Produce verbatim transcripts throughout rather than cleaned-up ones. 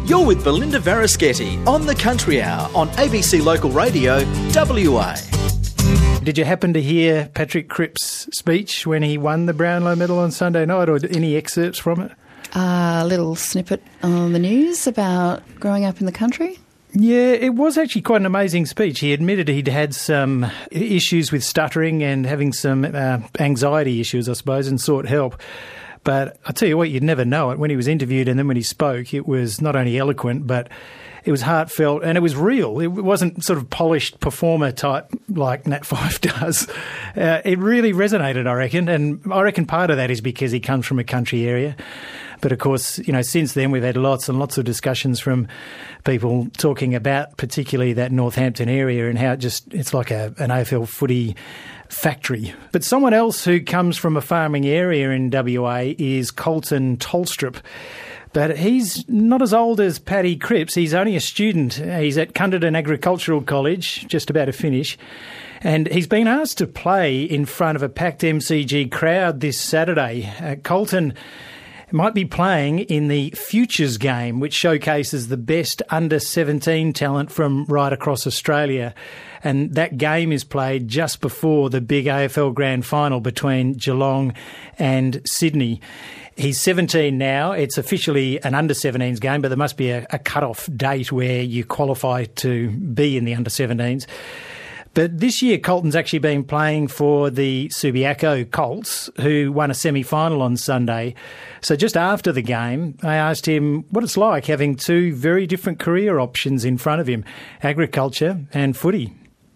You're with Belinda Varaschetti on The Country Hour on A B C Local Radio, W A. Did you happen to hear Patrick Cripps' speech when he won the Brownlow medal on Sunday night, or any excerpts from it? Uh, a little snippet on the news about growing up in the country. Yeah, it was actually quite an amazing speech. He admitted he'd had some issues with stuttering and having some uh, anxiety issues, I suppose, and sought help. But I'll tell you what, you'd never know it. When he was interviewed and then when he spoke, it was not only eloquent, but it was heartfelt and it was real. It wasn't sort of polished performer type like Nat Fyfe does. Uh, it really resonated, I reckon. And I reckon part of that is because he comes from a country area. But of course, you know, since then we've had lots and lots of discussions from people talking about particularly that Northampton area and how it just, it's like a, an A F L footy factory. But someone else who comes from a farming area in W A is Colton Tolstrup. But he's not as old as Paddy Cripps. He's only a student. He's at Cunderdin Agricultural College, just about to finish. And he's been asked to play in front of a packed M C G crowd this Saturday. Uh, Colton might be playing in the Futures game, which showcases the best under seventeen talent from right across Australia. And that game is played just before the big A F L Grand Final between Geelong and Sydney. He's seventeen now. It's officially an under seventeens game, but there must be a, a cut-off date where you qualify to be in the under seventeens. But this year, Colton's actually been playing for the Subiaco Colts, who won a semi-final on Sunday. So just after the game, I asked him what it's like having two very different career options in front of him, agriculture and footy.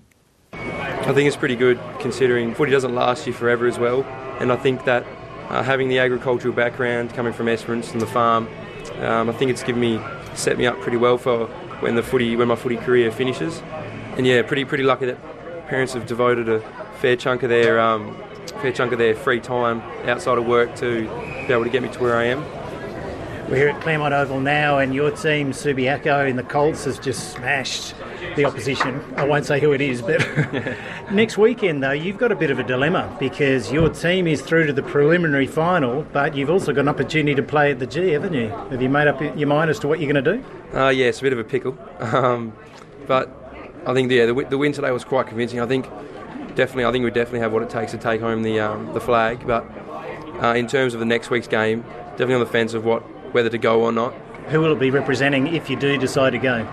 I think it's pretty good considering footy doesn't last you forever as well. And I think that uh, having the agricultural background, coming from Esperance and the farm, um, I think it's given me, set me up pretty well for when the footy, when my footy career finishes. And yeah, pretty pretty lucky that parents have devoted a fair chunk of their um, fair chunk of their free time outside of work to be able to get me to where I am. We're here at Claremont Oval now, and your team, Subiaco in the Colts, has just smashed the opposition. I won't say who it is, but next weekend, though, you've got a bit of a dilemma because your team is through to the preliminary final, but you've also got an opportunity to play at the G, haven't you? Have you made up your mind as to what you're going to do? Uh, yeah, it's a bit of a pickle. Um, but I think yeah, the, the win today was quite convincing. I think definitely, I think we definitely have what it takes to take home the um, the flag. But uh, in terms of the next week's game, definitely on the fence of what whether to go or not. Who will it be representing if you do decide to go?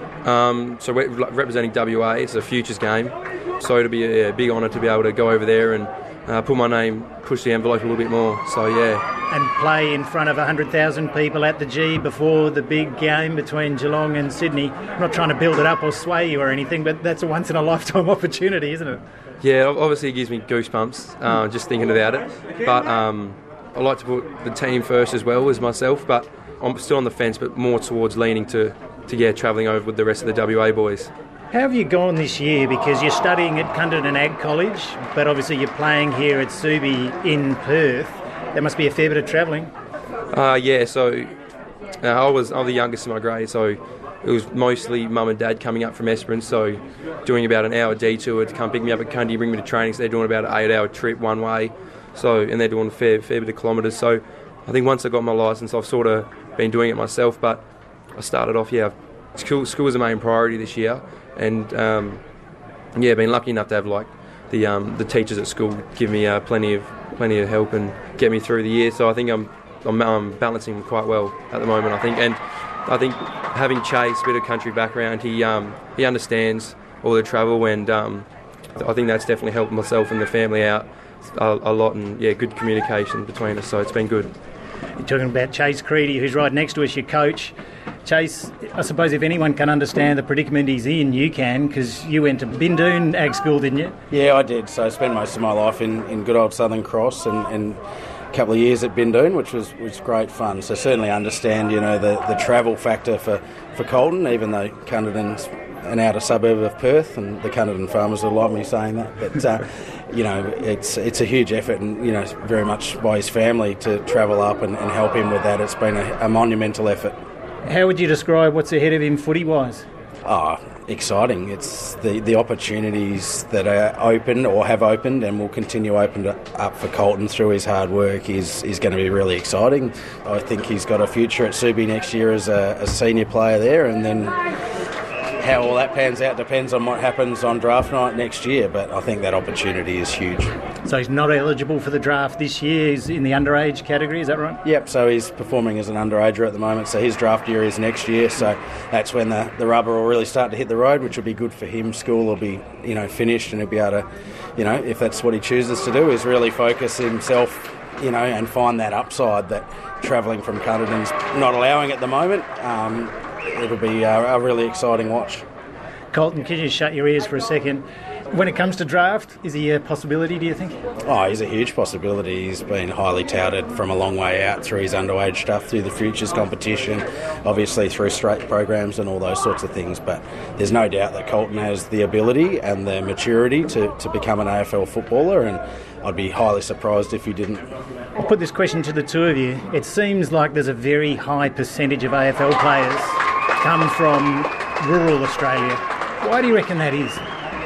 Um, so we're representing W A. It's a futures game, so it'll be a, a big honour to be able to go over there and uh, put my name, push the envelope a little bit more. So yeah. And play in front of one hundred thousand people at the G before the big game between Geelong and Sydney. I'm not trying to build it up or sway you or anything, but that's a once-in-a-lifetime opportunity, isn't it? Yeah, obviously it gives me goosebumps uh, just thinking about it. But um, I like to put the team first as well as myself, but I'm still on the fence, but more towards leaning to, to yeah, travelling over with the rest of the W A boys. How have you gone this year? Because you're studying at Cunderdin Ag College, but obviously you're playing here at Subi in Perth. There must be a fair bit of travelling. Uh, yeah, so uh, I was I'm the youngest in my grade, so it was mostly mum and dad coming up from Esperance, so doing about an hour detour to come pick me up at Cundy, bring me to training. So they're doing about an eight-hour trip one way, so and they're doing a fair fair bit of kilometres. So I think once I got my licence, I've sort of been doing it myself. But I started off, yeah, school school was the main priority this year, and um, yeah, been lucky enough to have like the um, the teachers at school give me uh, plenty of plenty of help and get me through the year. So I think I'm I'm, I'm balancing quite well at the moment, I think. And I think having Chase, a bit of country background, he um, he understands all the travel, and um, I think that's definitely helped myself and the family out a, a lot, and yeah, good communication between us, so it's been good. You're talking about Chase Creedy, who's right next to us, your coach. Chase, I suppose if anyone can understand the predicament he's in, you can, because you went to Bindoon Ag School, didn't you? Yeah, I did. So I spent most of my life in, in good old Southern Cross, and, and a couple of years at Bindoon, which was was great fun. So certainly understand, you know, the, the travel factor for, for Colton, even though Cunderdin's an outer suburb of Perth, and the Cunderdin farmers will like me saying that. But, uh, you know, it's it's a huge effort, and, you know, very much by his family to travel up and, and help him with that. It's been a, a monumental effort. How would you describe what's ahead of him footy-wise? Oh, exciting. It's the, the opportunities that are open or have opened and will continue opened up for Colton through his hard work is, is going to be really exciting. I think he's got a future at Subi next year as a, a senior player there, and then how all that pans out depends on what happens on draft night next year, but I think that opportunity is huge. So he's not eligible for the draft this year. He's in the underage category, is that right? Yep, so he's performing as an underager at the moment, so his draft year is next year, so that's when the, the rubber will really start to hit the road, which will be good for him. School will be, you know, finished, and he'll be able to, you know, if that's what he chooses to do, is really focus himself, you know, and find that upside that travelling from Cunderdin's not allowing at the moment. Um, it'll be a, a really exciting watch. Colton, can you shut your ears for a second? When it comes to draft, is he a possibility, do you think? Oh, he's a huge possibility. He's been highly touted from a long way out through his underage stuff, through the Futures competition, obviously through straight programs and all those sorts of things. But there's no doubt that Colton has the ability and the maturity to, to become an A F L footballer, and I'd be highly surprised if he didn't. I'll put this question to the two of you. It seems like there's a very high percentage of A F L players come from rural Australia. Why do you reckon that is?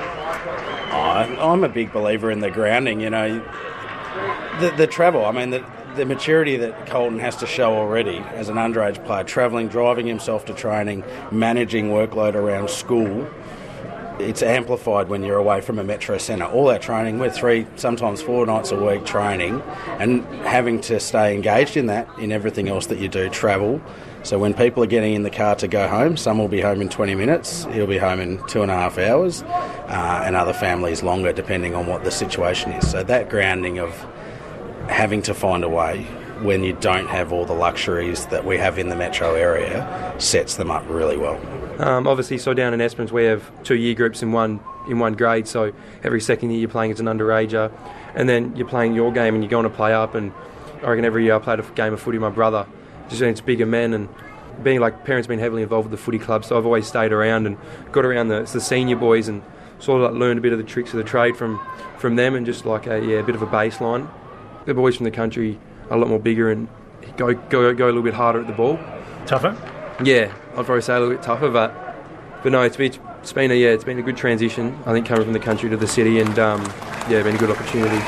Oh, I'm a big believer in the grounding, you know. The, the travel, I mean, the, the maturity that Colton has to show already as an underage player, travelling, driving himself to training, managing workload around school, it's amplified when you're away from a metro centre. All that training, we're three, sometimes four nights a week training, and having to stay engaged in that, in everything else that you do, travel. So when people are getting in the car to go home, some will be home in twenty minutes, he'll be home in two and a half hours, uh, and other families longer, depending on what the situation is. So that grounding of having to find a way when you don't have all the luxuries that we have in the metro area sets them up really well. Um, obviously, so down in Esperance we have two year groups in one in one grade, so every second year you're playing as an underager, and then you're playing your game and you're going to play up, and I reckon every year I played a game of footy with my brother, just against bigger men, and being like parents been heavily involved with the footy club, so I've always stayed around and got around the, the senior boys and sort of like learned a bit of the tricks of the trade from, from them, and just like a, yeah, a bit of a baseline. The boys from the country are a lot more bigger and go go go a little bit harder at the ball. Tougher? Yeah, I'd probably say a little bit tougher, but but no, it's been it's been a yeah, it's been a good transition. I think coming from the country to the city, and um, yeah, been a good opportunity.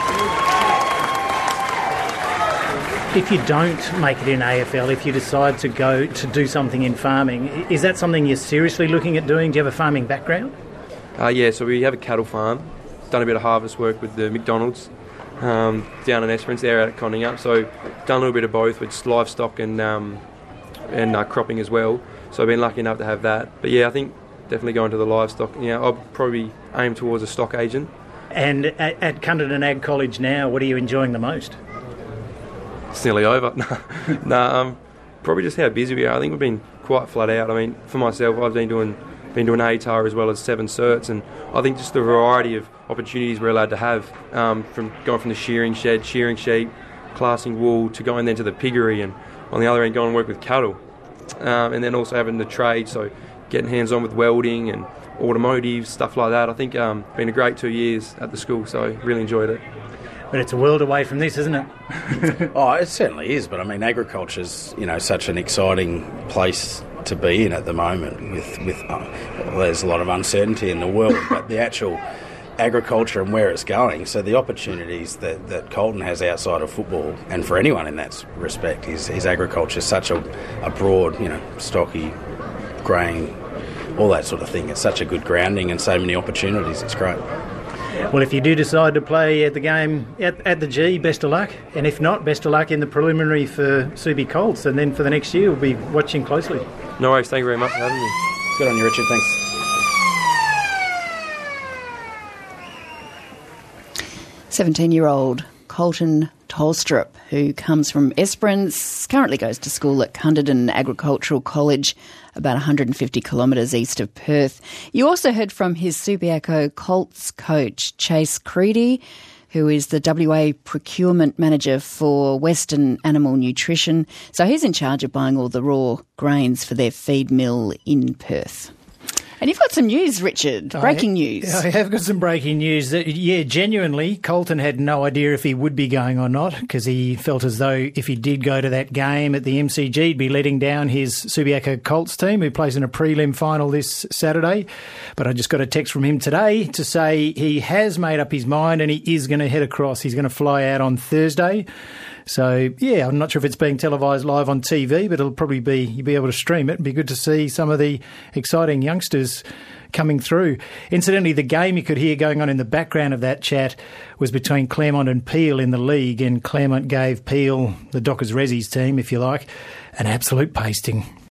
If you don't make it in A F L, if you decide to go to do something in farming, is that something you're seriously looking at doing? Do you have a farming background? Uh, yeah, so we have a cattle farm. Done a bit of harvest work with the McDonald's um, down in Esperance, there out at Conningup. So done a little bit of both with livestock and um, and uh, cropping as well. So I've been lucky enough to have that. But yeah, I think definitely going to the livestock. Yeah, I'll probably aim towards a stock agent. And at, at Cunderdin Ag College now, what are you enjoying the most? It's nearly over. no, nah, um, probably just how busy we are. I think we've been quite flat out. I mean, for myself, I've been doing been doing A T A R as well as seven certs, and I think just the variety of opportunities we're allowed to have, um, from going from the shearing shed, shearing sheep, classing wool, to going then to the piggery, and on the other end, going and work with cattle, um, and then also having the trade, so getting hands on with welding and automotive stuff like that. I think um, been a great two years at the school, so really enjoyed it. But it's a world away from this, isn't it? Oh, it certainly is. But I mean, agriculture's, you know, such an exciting place to be in at the moment. With with uh, well, there's a lot of uncertainty in the world, but the actual agriculture and where it's going. So the opportunities that, that Colton has outside of football, and for anyone in that respect, is his agriculture is such a, a broad, you know, stocky, grain, all that sort of thing. It's such a good grounding and so many opportunities. It's great. Well, if you do decide to play at the game at, at the G, best of luck. And if not, best of luck in the preliminary for Subi Colts. And then for the next year, we'll be watching closely. No worries. Thank you very much for having me. Good on you, Richard. Thanks. seventeen-year-old Colton Tolstrup, who comes from Esperance, currently goes to school at Cunderdin Agricultural College, about one hundred fifty kilometres east of Perth. You also heard from his Subiaco Colts coach, Chase Creedy, who is the W A procurement manager for Western Animal Nutrition. So he's in charge of buying all the raw grains for their feed mill in Perth. And you've got some news, Richard. Breaking I, news. I have got some breaking news. That, yeah, genuinely, Colton had no idea if he would be going or not, because he felt as though if he did go to that game at the M C G, he'd be letting down his Subiaco Colts team, who plays in a prelim final this Saturday. But I just got a text from him today to say he has made up his mind and he is going to head across. He's going to fly out on Thursday. So, yeah, I'm not sure if it's being televised live on T V, but it'll probably be, you'll be able to stream it. It'd be good to see some of the exciting youngsters coming through. Incidentally, the game you could hear going on in the background of that chat was between Claremont and Peel in the league, and Claremont gave Peel, the Dockers Resi's team, if you like, an absolute pasting.